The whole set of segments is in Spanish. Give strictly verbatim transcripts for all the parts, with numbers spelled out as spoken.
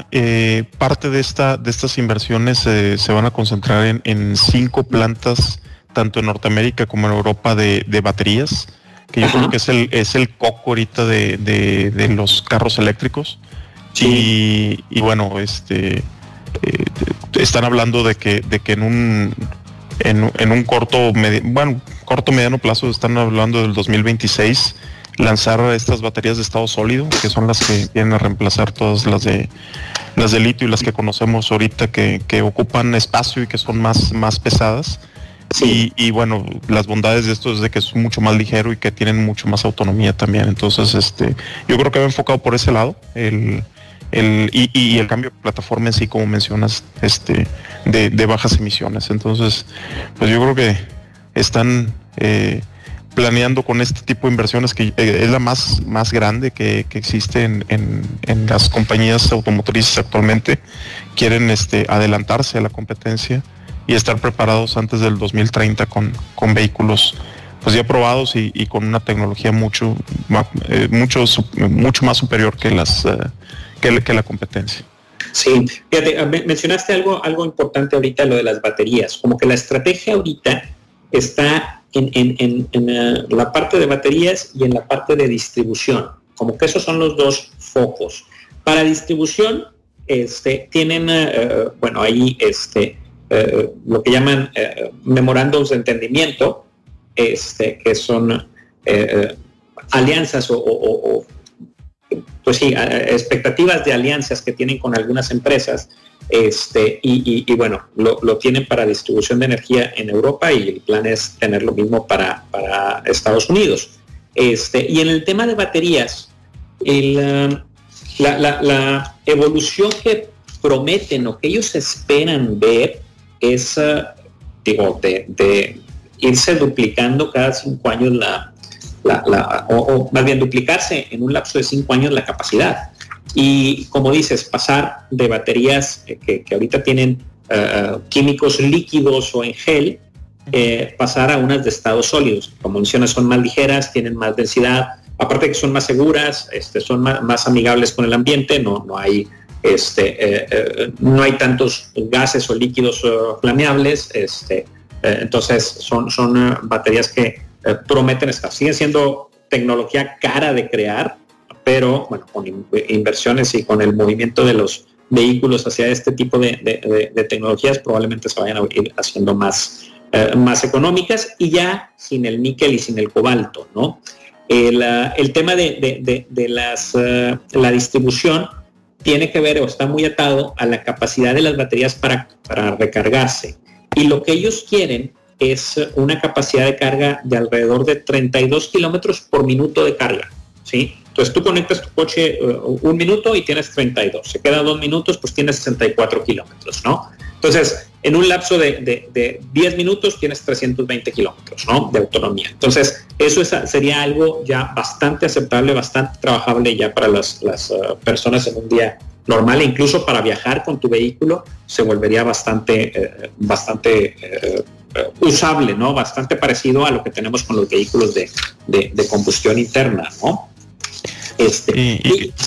tema, eh, parte de esta de estas inversiones eh, se van a concentrar en, en cinco plantas, tanto en Norteamérica como en Europa, de, de baterías, que yo Ajá. creo que es el es el coco ahorita de, de, de los carros eléctricos. Sí. Y, y bueno, este eh, están hablando de que de que en un en, en un corto medi- bueno corto mediano plazo, están hablando del dos mil veintiséis, lanzar estas baterías de estado sólido, que son las que vienen a reemplazar todas las de las de litio y las que conocemos ahorita, que, que ocupan espacio y que son más, más pesadas. Sí. Y, y bueno, las bondades de esto es de que es mucho más ligero y que tienen mucho más autonomía también. Entonces, este, yo creo que va enfocado por ese lado, el, el y, y el cambio de plataforma en sí, como mencionas, este, de, de bajas emisiones. Entonces, pues yo creo que están eh, planeando con este tipo de inversiones, que eh, es la más, más grande que, que existe en, en, en las compañías automotrices actualmente. Quieren este, adelantarse a la competencia y estar preparados antes del dos mil treinta con, con vehículos pues ya probados y, y con una tecnología mucho, eh, mucho, mucho más superior que las eh, que, que la competencia. Sí, fíjate, mencionaste algo, algo importante ahorita, lo de las baterías. Como que la estrategia ahorita está en, en, en, en uh, la parte de baterías y en la parte de distribución. Como que esos son los dos focos. Para distribución, este, tienen, uh, bueno, ahí este, uh, lo que llaman uh, memorándums de entendimiento, este, que son uh, uh, alianzas o, o, o pues sí, expectativas de alianzas que tienen con algunas empresas, este, y, y, y bueno, lo, lo tienen para distribución de energía en Europa, y el plan es tener lo mismo para, para Estados Unidos. Este, y en el tema de baterías, el, la, la, la evolución que prometen o que ellos esperan ver es, uh, digo, de, de irse duplicando cada cinco años la La, la, o, o más bien duplicarse en un lapso de cinco años la capacidad. Y como dices, pasar de baterías eh, que, que ahorita tienen uh, químicos líquidos o en gel, eh, pasar a unas de estados sólidos. Como mencionas, son más ligeras, tienen más densidad, aparte de que son más seguras, este, son más, más amigables con el ambiente, no, no hay este, eh, eh, no hay tantos gases o líquidos uh, flameables, este, eh, entonces son, son uh, baterías que prometen estar. Siguen siendo tecnología cara de crear, pero bueno, con in- inversiones y con el movimiento de los vehículos hacia este tipo de, de, de, de tecnologías, probablemente se vayan a ir haciendo más, eh, más económicas, y ya sin el níquel y sin el cobalto, ¿no? El, uh, el tema de, de, de, de las, uh, la distribución tiene que ver o está muy atado a la capacidad de las baterías para, para recargarse. Y lo que ellos quieren es una capacidad de carga de alrededor de treinta y dos kilómetros por minuto de carga, ¿sí? Entonces tú conectas tu coche uh, un minuto y tienes treinta y dos, se quedan dos minutos, pues tienes sesenta y cuatro kilómetros, ¿no? Entonces, en un lapso de, de, de diez minutos tienes trescientos veinte kilómetros, ¿no?, de autonomía. Entonces, eso es, sería algo ya bastante aceptable, bastante trabajable ya para las, las uh, personas en un día normal, e incluso para viajar con tu vehículo se volvería bastante, eh, bastante eh, usable, ¿no? Bastante parecido a lo que tenemos con los vehículos de, de, de combustión interna, ¿no? Este, y, y, y,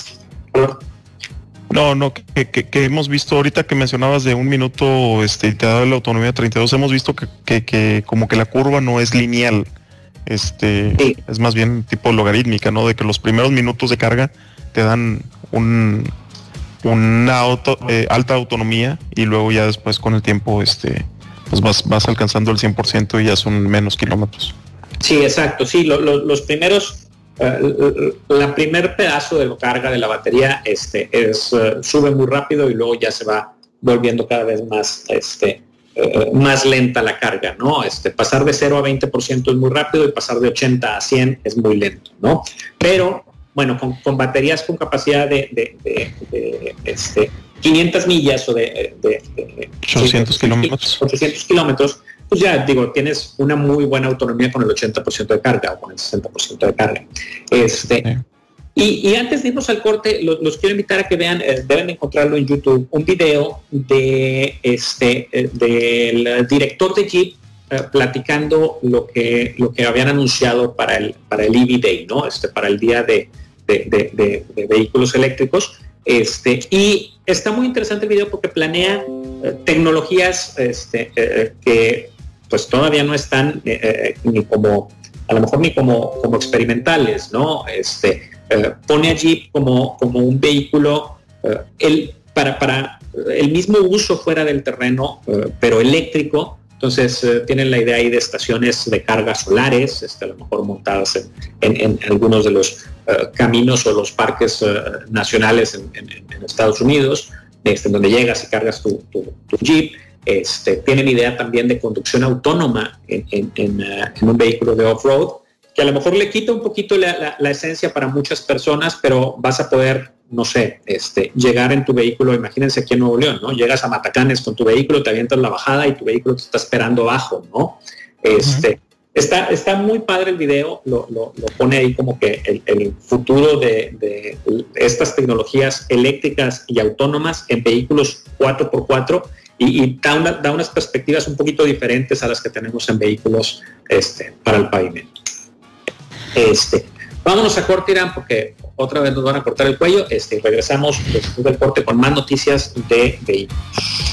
no, no, que, que, que hemos visto ahorita que mencionabas de un minuto, este, te da la autonomía de treinta y dos, hemos visto que, que, que como que la curva no es lineal, este, sí. Es más bien tipo logarítmica, ¿no? De que los primeros minutos de carga te dan un, una auto, eh, alta autonomía, y luego ya después con el tiempo, este, pues vas, vas alcanzando el cien por ciento y ya son menos kilómetros. Sí, exacto. Sí, lo, lo, los primeros, uh, la primer pedazo de carga de la batería este, es, uh, sube muy rápido, y luego ya se va volviendo cada vez más, este, uh, más lenta la carga, ¿no? Este, pasar de cero a veinte por ciento es muy rápido, y pasar de ochenta a cien es muy lento, ¿no? Pero, bueno, con, con baterías con capacidad de, de, de, de este, quinientas millas o de, de, de ochocientos kilómetros, ochocientos kilómetros, pues ya digo, tienes una muy buena autonomía con el ochenta por ciento de carga o con el sesenta por ciento de carga. Este, sí. y, y antes de irnos al corte, los, los quiero invitar a que vean, eh, deben encontrarlo en YouTube, un video de este eh, del director de Jeep eh, platicando lo que lo que habían anunciado para el para el E V Day, ¿no? Este, para el día de, de, de, de, de vehículos eléctricos. Este, y está muy interesante el video porque planea eh, tecnologías este, eh, que pues todavía no están eh, eh, ni como, a lo mejor ni como, como experimentales, ¿no? Este, eh, pone a Jeep como, como un vehículo eh, el, para, para el mismo uso fuera del terreno, eh, pero eléctrico. Entonces eh, tienen la idea ahí de estaciones de carga solares, este, a lo mejor montadas en, en, en algunos de los uh, caminos o los parques uh, nacionales en, en, en Estados Unidos, este, donde llegas y cargas tu, tu, tu Jeep. Este, tienen idea también de conducción autónoma en, en, en, uh, en un vehículo de off-road, que a lo mejor le quita un poquito la, la, la esencia para muchas personas, pero vas a poder, no sé, este, llegar en tu vehículo, imagínense aquí en Nuevo León, ¿no? Llegas a Matacanes con tu vehículo, te avientas la bajada y tu vehículo te está esperando abajo, ¿no? Este, uh-huh. está, está muy padre el video, lo, lo, lo pone ahí como que el, el futuro de, de estas tecnologías eléctricas y autónomas en vehículos cuatro por cuatro y, y da, una, da unas perspectivas un poquito diferentes a las que tenemos en vehículos este, para el pavimento. Este, vámonos a corte, Irán, porque otra vez nos van a cortar el cuello. Este, regresamos después del corte con más noticias de vehículos.